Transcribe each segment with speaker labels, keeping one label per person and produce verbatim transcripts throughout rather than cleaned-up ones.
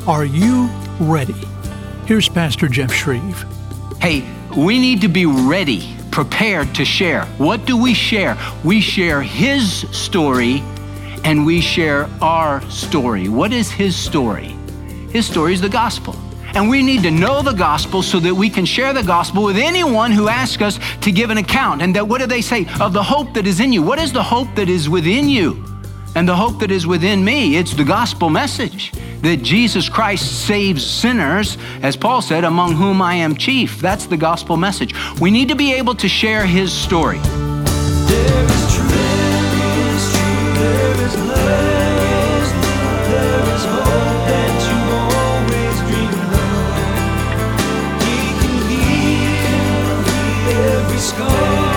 Speaker 1: Are you ready? Here's Pastor Jeff Shreve.
Speaker 2: Hey, we need to be ready, prepared to share. What do we share? We share His story and we share our story. What is His story? His story is the gospel. And we need to know the gospel so that we can share the gospel with anyone who asks us to give an account. And that, what do they say? Of the hope that is in you. What is the hope that is within you? And the hope that is within me, it's the gospel message that Jesus Christ saves sinners, as Paul said, among whom I am chief. That's the gospel message. We need to be able to share His story.
Speaker 3: There is truth, there is truth, there is love, there is hope that you always dreamed of. He can heal every scar.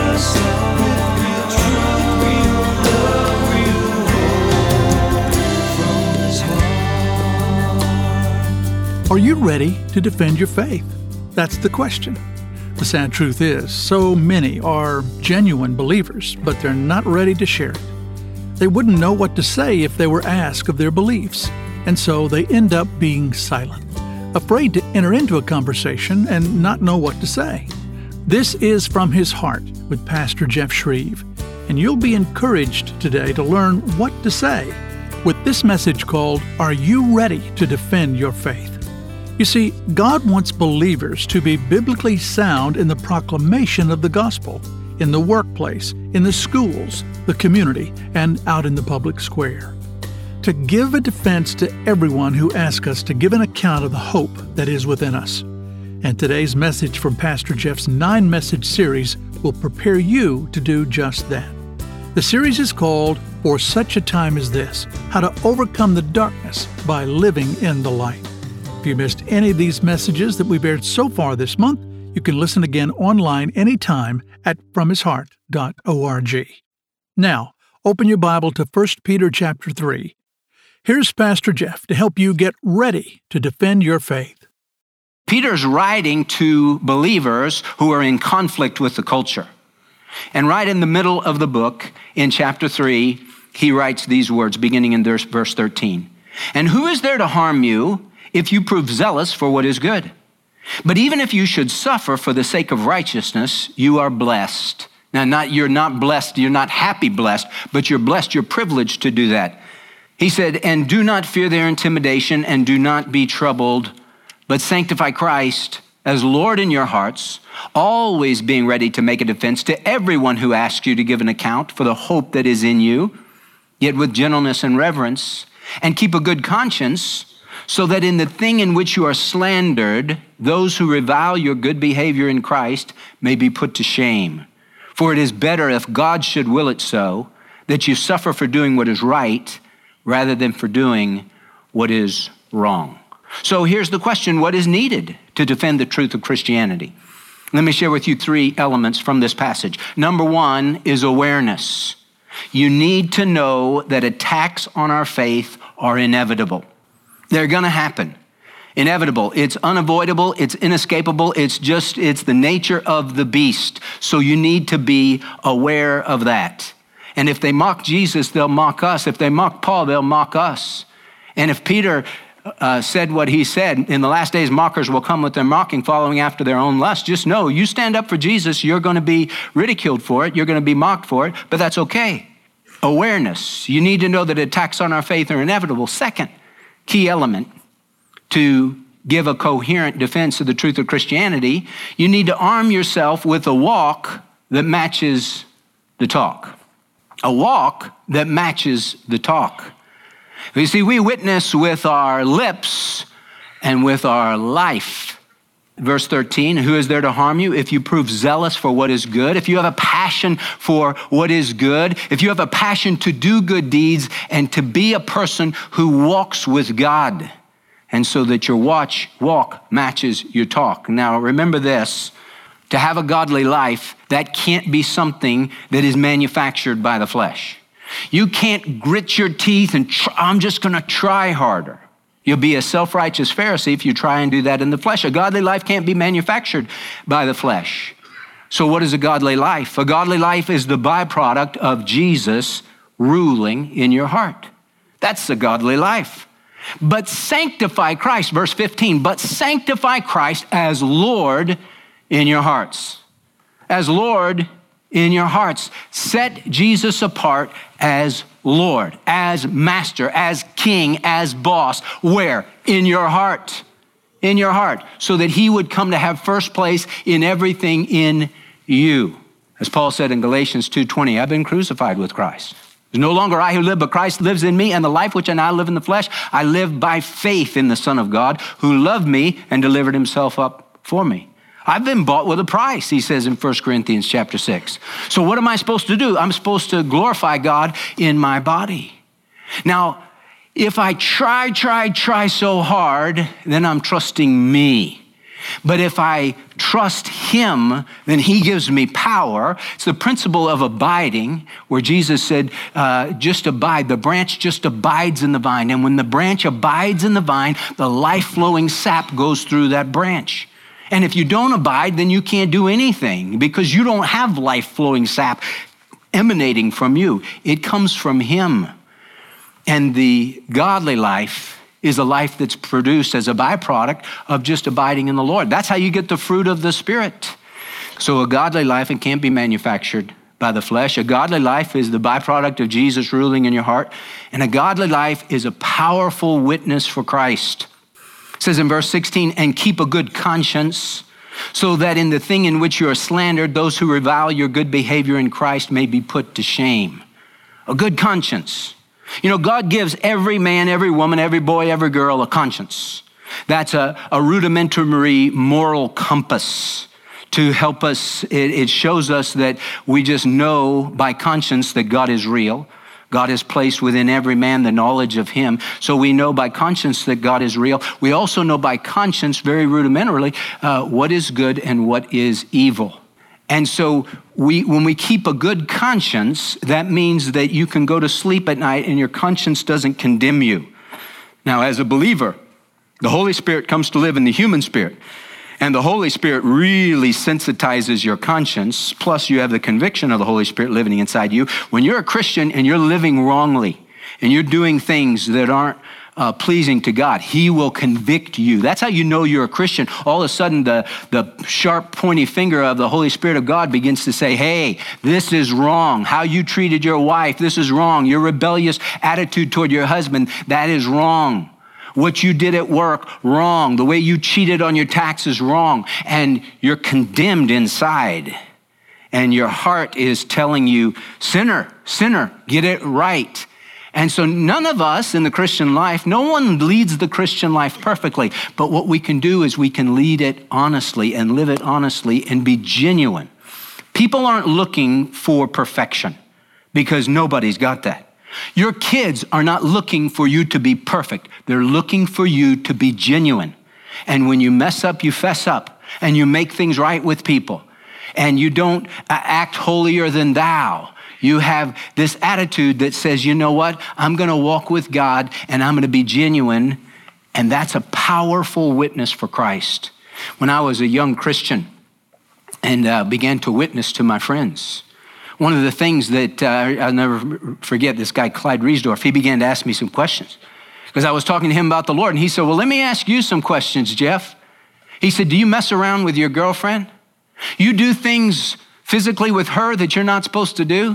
Speaker 1: Are you ready to defend your faith? That's the question. The sad truth is, so many are genuine believers, but they're not ready to share it. They wouldn't know what to say if they were asked of their beliefs, and so they end up being silent, afraid to enter into a conversation and not know what to say. This is From His Heart with Pastor Jeff Shreve, and you'll be encouraged today to learn what to say with this message called, Are You Ready to Defend Your Faith? You see, God wants believers to be biblically sound in the proclamation of the gospel, in the workplace, in the schools, the community, and out in the public square. To give a defense to everyone who asks us to give an account of the hope that is within us. And today's message from Pastor Jeff's nine-message series will prepare you to do just that. The series is called For Such a Time as This, How to Overcome the Darkness by Living in the Light. If you missed any of these messages that we've aired so far this month, you can listen again online anytime at from his heart dot org. Now, open your Bible to First Peter chapter three. Here's Pastor Jeff to help you get ready to defend your faith.
Speaker 2: Peter's writing to believers who are in conflict with the culture. And right in the middle of the book, in chapter three, he writes these words, beginning in verse thirteen. And who is there to harm you if you prove zealous for what is good? But even if you should suffer for the sake of righteousness, you are blessed. Now, not you're not blessed, you're not happy blessed, but you're blessed, you're privileged to do that. He said, and do not fear their intimidation, and do not be troubled, but sanctify Christ as Lord in your hearts, always being ready to make a defense to everyone who asks you to give an account for the hope that is in you, yet with gentleness and reverence, and keep a good conscience, so that in the thing in which you are slandered, those who revile your good behavior in Christ may be put to shame. For it is better, if God should will it so, that you suffer for doing what is right rather than for doing what is wrong. So here's the question, what is needed to defend the truth of Christianity? Let me share with you three elements from this passage. Number one is awareness. You need to know that attacks on our faith are inevitable. They're going to happen. Inevitable. It's unavoidable. It's inescapable. It's just, it's the nature of the beast. So you need to be aware of that. And if they mock Jesus, they'll mock us. If they mock Paul, they'll mock us. And if Peter uh, said what he said, in the last days, mockers will come with their mocking, following after their own lust. Just know, you stand up for Jesus, you're going to be ridiculed for it. You're going to be mocked for it, but that's okay. Awareness. You need to know that attacks on our faith are inevitable. Second, key element to give a coherent defense of the truth of Christianity, you need to arm yourself with a walk that matches the talk. A walk that matches the talk. You see, we witness with our lips and with our life. Verse thirteen, who is there to harm you if you prove zealous for what is good? If you have a passion for what is good, if you have a passion to do good deeds and to be a person who walks with God, and so that your watch, walk matches your talk. Now, remember this, to have a godly life, that can't be something that is manufactured by the flesh. You can't grit your teeth and try, I'm just going to try harder. You'll be a self-righteous Pharisee if you try and do that in the flesh. A godly life can't be manufactured by the flesh. So what is a godly life? A godly life is the byproduct of Jesus ruling in your heart. That's the godly life. But sanctify Christ, verse fifteen, but sanctify Christ as Lord in your hearts. As Lord in your hearts. Set Jesus apart as Lord, as master, as king, as boss. Where? In your heart. In your heart. So that he would come to have first place in everything in you. As Paul said in Galatians two twenty, I've been crucified with Christ. It's no longer I who live, but Christ lives in me, and the life which I now live in the flesh, I live by faith in the Son of God, who loved me and delivered himself up for me. I've been bought with a price, he says in First Corinthians chapter six. So what am I supposed to do? I'm supposed to glorify God in my body. Now, if I try, try, try so hard, then I'm trusting me. But if I trust him, then he gives me power. It's the principle of abiding, where Jesus said, uh, just abide. The branch just abides in the vine. And when the branch abides in the vine, the life-flowing sap goes through that branch. And if you don't abide, then you can't do anything, because you don't have life-flowing sap emanating from you. It comes from him. And the godly life is a life that's produced as a byproduct of just abiding in the Lord. That's how you get the fruit of the Spirit. So a godly life, it can't be manufactured by the flesh. A godly life is the byproduct of Jesus ruling in your heart. And a godly life is a powerful witness for Christ. It says in verse sixteen, and keep a good conscience, so that in the thing in which you are slandered, those who revile your good behavior in Christ may be put to shame. A good conscience. You know, God gives every man, every woman, every boy, every girl a conscience. That's a, a rudimentary moral compass to help us. It, it shows us that we just know by conscience that God is real. God has placed within every man the knowledge of him. So we know by conscience that God is real. We also know by conscience, very rudimentarily, uh, what is good and what is evil. And so we, when we keep a good conscience, that means that you can go to sleep at night and your conscience doesn't condemn you. Now, as a believer, the Holy Spirit comes to live in the human spirit. And the Holy Spirit really sensitizes your conscience. Plus, you have the conviction of the Holy Spirit living inside you. When you're a Christian and you're living wrongly and you're doing things that aren't Uh, pleasing to God, he will convict you. That's how you know you're a Christian. All of a sudden, the, the sharp, pointy finger of the Holy Spirit of God begins to say, hey, this is wrong. How you treated your wife, this is wrong. Your rebellious attitude toward your husband, that is wrong. What you did at work, wrong. The way you cheated on your taxes, wrong. And you're condemned inside. And your heart is telling you, sinner, sinner, get it right. And so none of us in the Christian life, no one leads the Christian life perfectly. But what we can do is we can lead it honestly and live it honestly and be genuine. People aren't looking for perfection because nobody's got that. Your kids are not looking for you to be perfect. They're looking for you to be genuine. And when you mess up, you fess up and you make things right with people. And you don't act holier than thou. You have this attitude that says, you know what? I'm going to walk with God and I'm going to be genuine. And that's a powerful witness for Christ. When I was a young Christian and uh, began to witness to my friends, one of the things that uh, I'll never forget, this guy, Clyde Riesdorf, he began to ask me some questions because I was talking to him about the Lord. And he said, well, let me ask you some questions, Jeff. He said, do you mess around with your girlfriend? You do things physically with her that you're not supposed to do?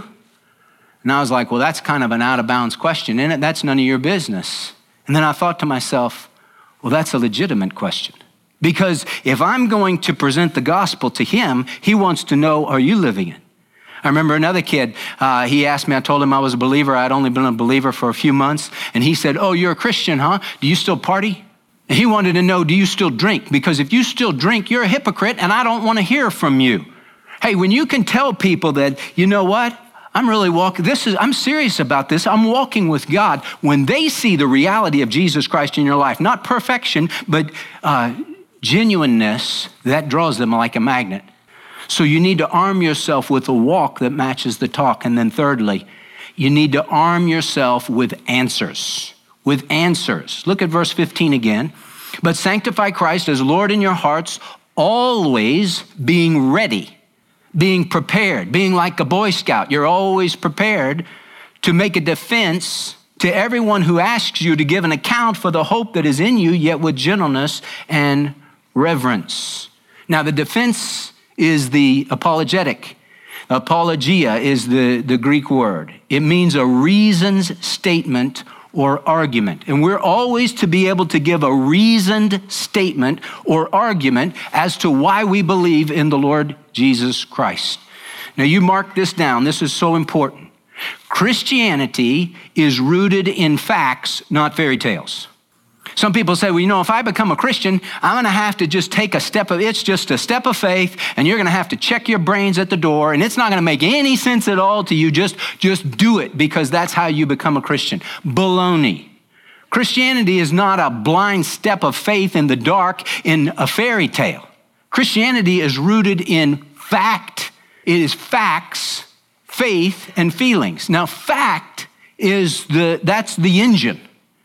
Speaker 2: And I was like, well, that's kind of an out of bounds question, isn't it? That's none of your business. And then I thought to myself, well, that's a legitimate question. Because if I'm going to present the gospel to him, he wants to know, are you living it? I remember another kid, uh, he asked me, I told him I was a believer. I'd only been a believer for a few months. And he said, oh, you're a Christian, huh? Do you still party? And he wanted to know, do you still drink? Because if you still drink, you're a hypocrite and I don't want to hear from you. Hey, when you can tell people that, you know what? I'm really walking, this is, I'm serious about this. I'm walking with God. When they see the reality of Jesus Christ in your life, not perfection, but uh, genuineness, that draws them like a magnet. So you need to arm yourself with a walk that matches the talk. And then thirdly, you need to arm yourself with answers, with answers. Look at verse fifteen again. But sanctify Christ as Lord in your hearts, always being ready. Being prepared, being like a Boy Scout. You're always prepared to make a defense to everyone who asks you to give an account for the hope that is in you, yet with gentleness and reverence. Now, the defense is the apologetic. Apologia is the, the Greek word. It means a reasoned statement or argument. And we're always to be able to give a reasoned statement or argument as to why we believe in the Lord Jesus Christ. Now, you mark this down. This is so important. Christianity is rooted in facts, not fairy tales. Some people say, well, you know, if I become a Christian, I'm going to have to just take a step of, it's just a step of faith, and you're going to have to check your brains at the door, and it's not going to make any sense at all to you. Just, just do it, because that's how you become a Christian. Baloney. Christianity is not a blind step of faith in the dark in a fairy tale. Christianity is rooted in fact. It is facts, faith, and feelings. Now, fact is the, that's the engine.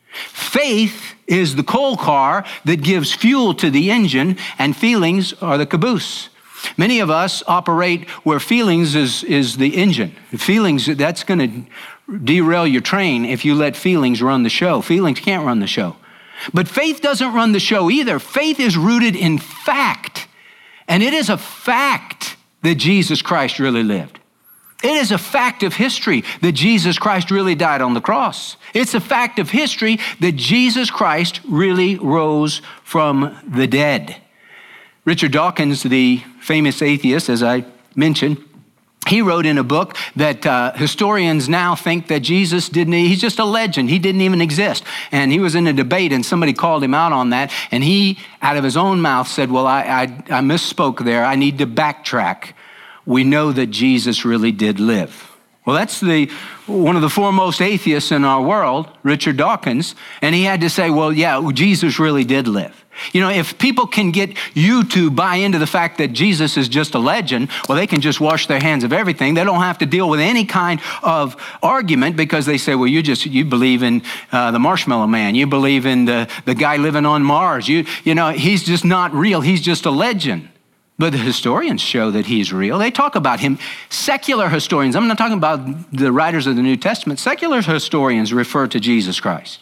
Speaker 2: Faith is the coal car that gives fuel to the engine, and feelings are the caboose. Many of us operate where feelings is, is the engine. Feelings, that's going to derail your train if you let feelings run the show. Feelings can't run the show. But faith doesn't run the show either. Faith is rooted in fact, and it is a fact that Jesus Christ really lived. It is a fact of history that Jesus Christ really died on the cross. It's a fact of history that Jesus Christ really rose from the dead. Richard Dawkins, the famous atheist, as I mentioned, he wrote in a book that uh, historians now think that Jesus didn't, he's just a legend. He didn't even exist. And he was in a debate and somebody called him out on that. And he, out of his own mouth, said, well, I, I, I misspoke there. I need to backtrack. We know that Jesus really did live. Well, that's the one of the foremost atheists in our world, Richard Dawkins, and he had to say, well, yeah, Jesus really did live. You know, if people can get you to buy into the fact that Jesus is just a legend, well, they can just wash their hands of everything. They don't have to deal with any kind of argument because they say, well, you just, you believe in uh, the Marshmallow Man. You believe in the, the guy living on Mars. You, you know, he's just not real. He's just a legend. But the historians show that he's real. They talk about him. Secular historians, I'm not talking about the writers of the New Testament. Secular historians refer to Jesus Christ.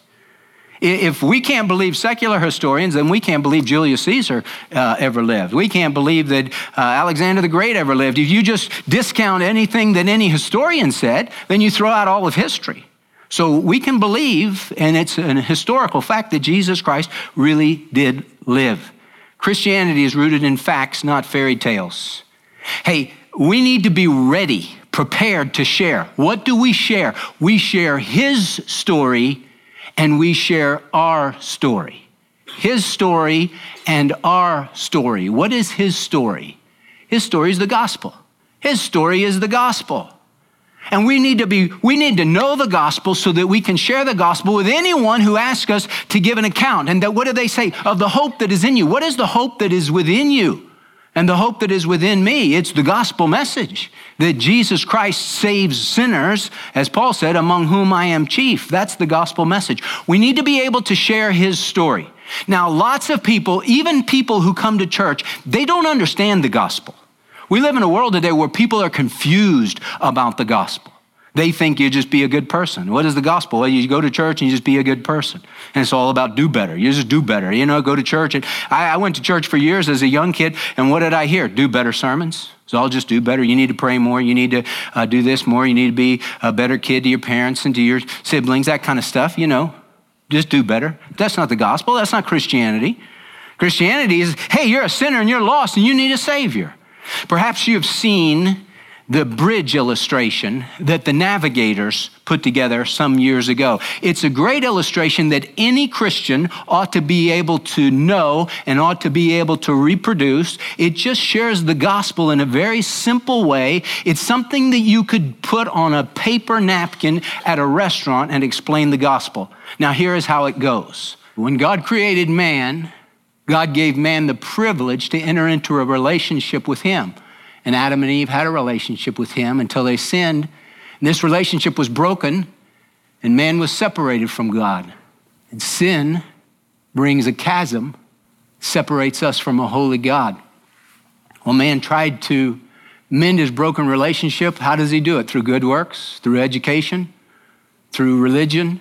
Speaker 2: If we can't believe secular historians, then we can't believe Julius Caesar uh, ever lived. We can't believe that uh, Alexander the Great ever lived. If you just discount anything that any historian said, then you throw out all of history. So we can believe, and it's an historical fact, that Jesus Christ really did live. Christianity is rooted in facts, not fairy tales. Hey, we need to be ready, prepared to share. What do we share? We share his story and we share our story. His story and our story. What is his story? His story is the gospel. His story is the gospel. And we need to be, we need to know the gospel so that we can share the gospel with anyone who asks us to give an account. And that, what do they say? Of the hope that is in you. What is the hope that is within you? And the hope that is within me? It's the gospel message that Jesus Christ saves sinners, as Paul said, among whom I am chief. That's the gospel message. We need to be able to share his story. Now, lots of people, even people who come to church, they don't understand the gospel. We live in a world today where people are confused about the gospel. They think you just be a good person. What is the gospel? Well, you go to church and you just be a good person. And it's all about do better. You just do better. You know, go to church. And I, I went to church for years as a young kid. And what did I hear? Do better sermons. So I'll just do better. You need to pray more. You need to uh, do this more. You need to be a better kid to your parents and to your siblings, that kind of stuff. You know, just do better. That's not the gospel. That's not Christianity. Christianity is, hey, you're a sinner and you're lost and you need a savior. Perhaps you've seen the bridge illustration that the Navigators put together some years ago. It's a great illustration that any Christian ought to be able to know and ought to be able to reproduce. It just shares the gospel in a very simple way. It's something that you could put on a paper napkin at a restaurant and explain the gospel. Now, here is how it goes. When God created man, God gave man the privilege to enter into a relationship with him. And Adam and Eve had a relationship with him until they sinned. And this relationship was broken, and man was separated from God. And sin brings a chasm, separates us from a holy God. Well, man tried to mend his broken relationship. How does he do it? Through good works, through education, through religion.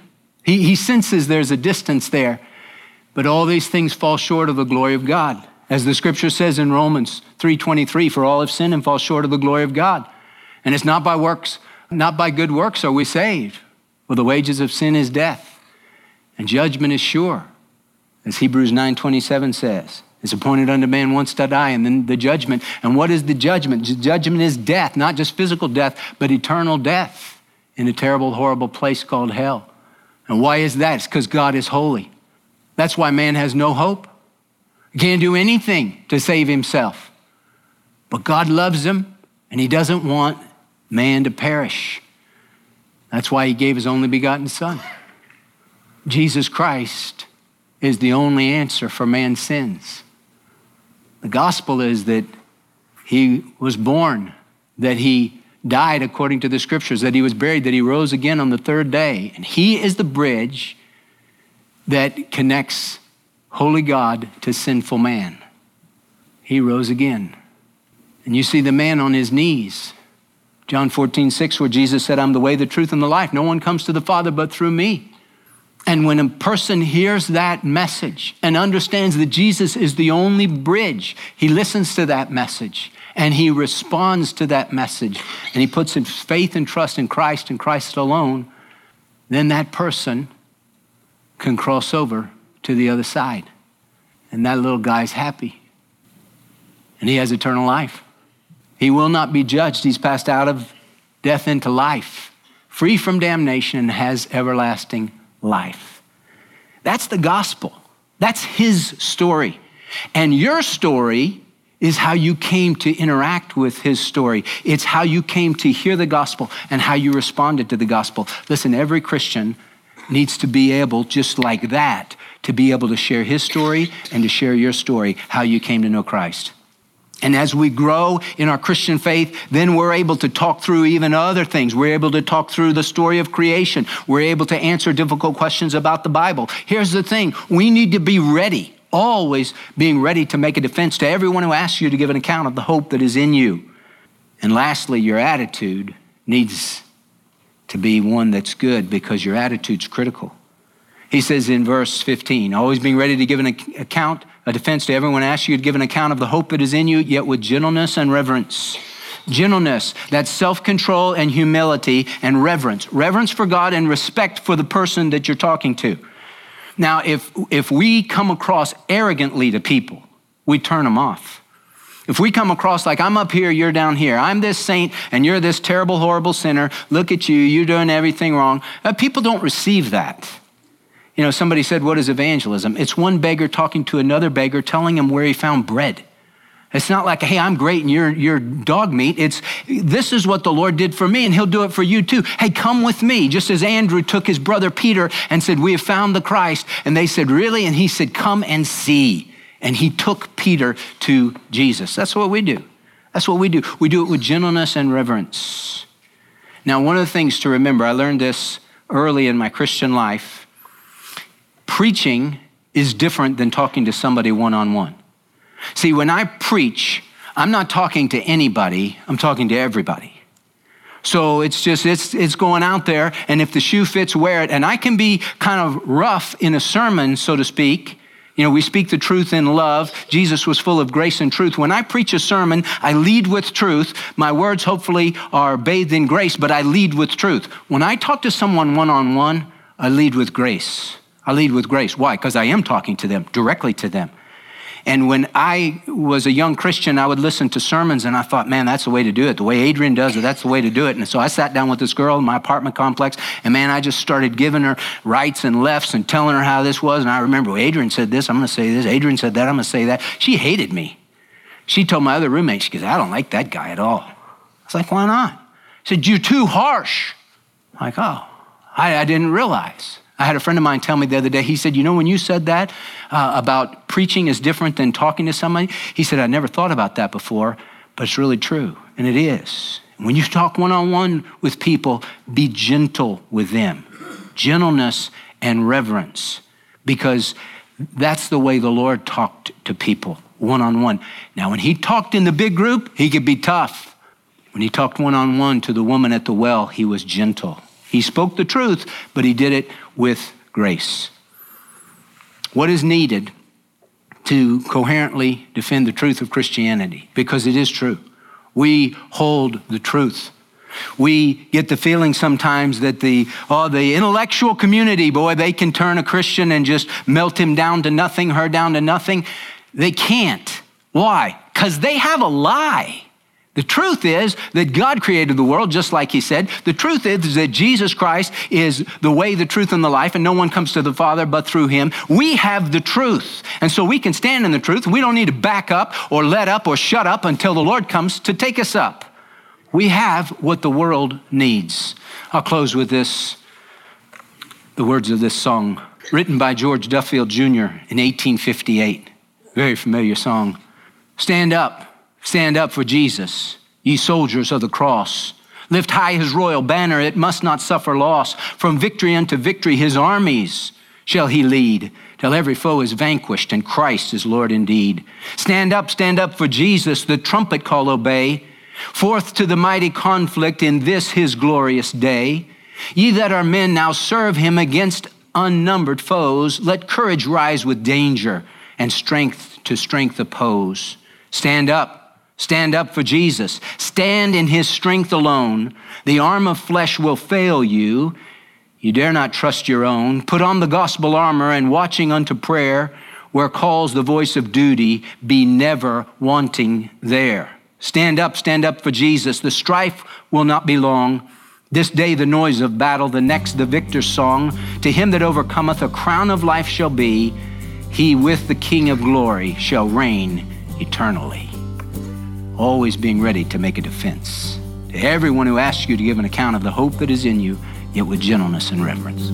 Speaker 2: He, he senses there's a distance there. But all these things fall short of the glory of God. As the scripture says in Romans three twenty-three, for all have sinned and fall short of the glory of God. And it's not by works, not by good works are we saved. For the wages of sin is death, and judgment is sure. As Hebrews nine twenty-seven says, it's appointed unto man once to die, and then the judgment. And what is the judgment? The judgment is death, not just physical death, but eternal death in a terrible, horrible place called hell. And why is that? It's because God is holy. That's why man has no hope. He can't do anything to save himself. But God loves him, and he doesn't want man to perish. That's why he gave his only begotten son. Jesus Christ is the only answer for man's sins. The gospel is that he was born, that he died according to the scriptures, that he was buried, that he rose again on the third day. And he is the bridge that connects holy God to sinful man. He rose again. And you see the man on his knees. John fourteen six, where Jesus said, I'm the way, the truth, and the life. No one comes to the Father but through me. And when a person hears that message and understands that Jesus is the only bridge, he listens to that message and he responds to that message and he puts his faith and trust in Christ and Christ alone, then that person can cross over to the other side. And that little guy's happy. And he has eternal life. He will not be judged. He's passed out of death into life, free from damnation, and has everlasting life. That's the gospel. That's his story. And your story is how you came to interact with his story. It's how you came to hear the gospel and how you responded to the gospel. Listen, every Christian needs to be able, just like that, to be able to share his story and to share your story, how you came to know Christ. And as we grow in our Christian faith, then we're able to talk through even other things. We're able to talk through the story of creation. We're able to answer difficult questions about the Bible. Here's the thing. We need to be ready, always being ready to make a defense to everyone who asks you to give an account of the hope that is in you. And lastly, your attitude needs to be one that's good, because your attitude's critical. He says in verse fifteen, always being ready to give an account, a defense to everyone who asks you to give an account of the hope that is in you, yet with gentleness and reverence. Gentleness, that's self-control and humility, and reverence. Reverence for God and respect for the person that you're talking to. Now, if, if we come across arrogantly to people, we turn them off. If we come across like, I'm up here, you're down here. I'm this saint and you're this terrible, horrible sinner. Look at you, you're doing everything wrong. Uh, people don't receive that. You know, somebody said, what is evangelism? It's one beggar talking to another beggar, telling him where he found bread. It's not like, hey, I'm great and you're, you're dog meat. It's, this is what the Lord did for me and he'll do it for you too. Hey, come with me. Just as Andrew took his brother Peter and said, we have found the Christ. And they said, really? And he said, come and see. And he took Peter to Jesus. That's what we do. That's what we do. We do it with gentleness and reverence. Now, one of the things to remember, I learned this early in my Christian life. Preaching is different than talking to somebody one-on-one. See, when I preach, I'm not talking to anybody, I'm talking to everybody. So it's just, it's it's going out there, and if the shoe fits, wear it. And I can be kind of rough in a sermon, so to speak. You know, we speak the truth in love. Jesus was full of grace and truth. When I preach a sermon, I lead with truth. My words hopefully are bathed in grace, but I lead with truth. When I talk to someone one-on-one, I lead with grace. I lead with grace. Why? Because I am talking to them, directly to them. And when I was a young Christian, I would listen to sermons and I thought, man, that's the way to do it. The way Adrian does it, that's the way to do it. And so I sat down with this girl in my apartment complex and man, I just started giving her rights and lefts and telling her how this was. And I remember, well, Adrian said this, I'm going to say this. Adrian said that, I'm going to say that. She hated me. She told my other roommate, she goes, I don't like that guy at all. I was like, why not? She said, you're too harsh. I'm like, oh, I, I didn't realize. I had a friend of mine tell me the other day, he said, you know, when you said that uh, about preaching is different than talking to somebody, he said, I never thought about that before, but it's really true, and it is. When you talk one-on-one with people, be gentle with them. Gentleness and reverence, because that's the way the Lord talked to people, one-on-one. Now, when he talked in the big group, he could be tough. When he talked one-on-one to the woman at the well, he was gentle. He spoke the truth, but he did it with grace. What is needed to coherently defend the truth of Christianity? Because it is true. We hold the truth. We get the feeling sometimes that the, oh, the intellectual community, boy, they can turn a Christian and just melt him down to nothing, her down to nothing. They can't. Why? Because they have a lie. The truth is that God created the world, just like he said. The truth is that Jesus Christ is the way, the truth, and the life, and no one comes to the Father but through him. We have the truth, and so we can stand in the truth. We don't need to back up or let up or shut up until the Lord comes to take us up. We have what the world needs. I'll close with this, the words of this song, written by George Duffield Junior in eighteen fifty-eight. Very familiar song. Stand up. Stand up for Jesus, ye soldiers of the cross. Lift high his royal banner, it must not suffer loss. From victory unto victory his armies shall he lead, till every foe is vanquished and Christ is Lord indeed. Stand up, stand up for Jesus, the trumpet call obey. Forth to the mighty conflict in this his glorious day. Ye that are men now serve him against unnumbered foes. Let courage rise with danger and strength to strength oppose. Stand up. Stand up for Jesus. Stand in his strength alone. The arm of flesh will fail you. You dare not trust your own. Put on the gospel armor and watching unto prayer, where calls the voice of duty, be never wanting there. Stand up, stand up for Jesus. The strife will not be long. This day the noise of battle, the next the victor's song. To him that overcometh a crown of life shall be. He with the King of glory shall reign eternally. Always being ready to make a defense to everyone who asks you to give an account of the hope that is in you, yet with gentleness and reverence.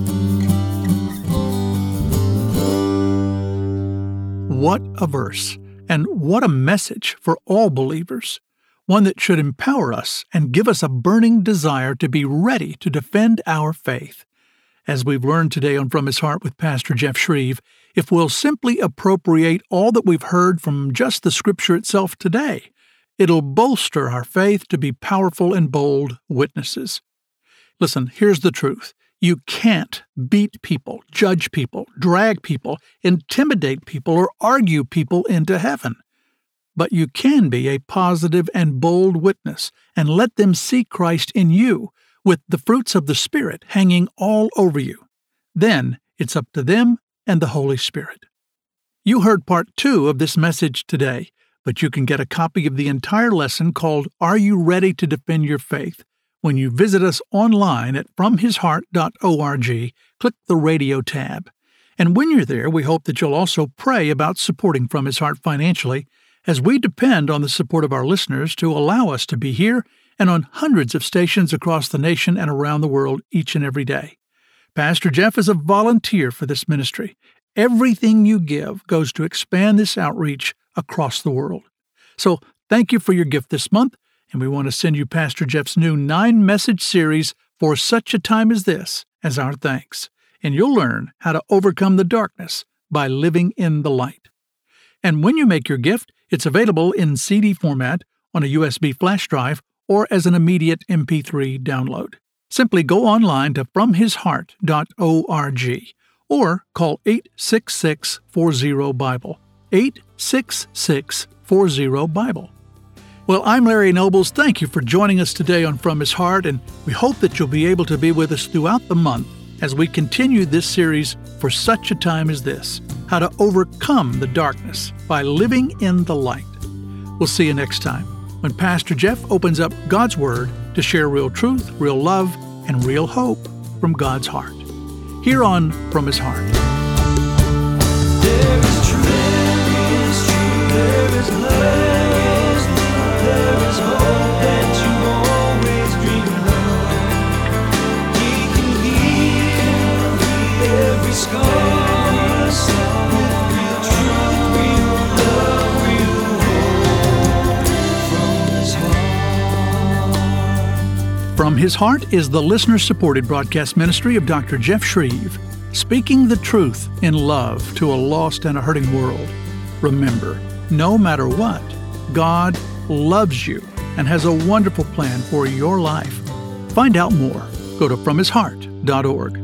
Speaker 1: What a verse, and what a message for all believers. One that should empower us and give us a burning desire to be ready to defend our faith. As we've learned today on From His Heart with Pastor Jeff Shreve, if we'll simply appropriate all that we've heard from just the Scripture itself today, it'll bolster our faith to be powerful and bold witnesses. Listen, here's the truth. You can't beat people, judge people, drag people, intimidate people, or argue people into heaven. But you can be a positive and bold witness and let them see Christ in you with the fruits of the Spirit hanging all over you. Then it's up to them and the Holy Spirit. You heard part two of this message today, but you can get a copy of the entire lesson called Are You Ready to Defend Your Faith? When you visit us online at from his heart dot org, click the radio tab. And when you're there, we hope that you'll also pray about supporting From His Heart financially, as we depend on the support of our listeners to allow us to be here and on hundreds of stations across the nation and around the world each and every day. Pastor Jeff is a volunteer for this ministry. Everything you give goes to expand this outreach across the world. So thank you for your gift this month, and we want to send you Pastor Jeff's new nine-message series, For Such a Time as This, as our thanks. And you'll learn how to overcome the darkness by living in the light. And when you make your gift, it's available in C D format, on a U S B flash drive, or as an immediate M P three download. Simply go online to from his heart dot org or call eight six six, four zero, Bible. eight six six, four zero, Bible. Well, I'm Larry Nobles. Thank you for joining us today on From His Heart, and we hope that you'll be able to be with us throughout the month as we continue this series, For Such a Time as This, how to overcome the darkness by living in the light. We'll see you next time when Pastor Jeff opens up God's Word to share real truth, real love, and real hope from God's heart. Here on From His Heart.
Speaker 3: There is truth, there is truth, there is love, there is hope that you always dreamed of. He can heal every scar, with real truth, real love, real hope from His heart.
Speaker 1: From His Heart is the listener-supported broadcast ministry of Doctor Jeff Shreve, speaking the truth in love to a lost and a hurting world. Remember, no matter what, God loves you and has a wonderful plan for your life. Find out more. Go to from his heart dot org.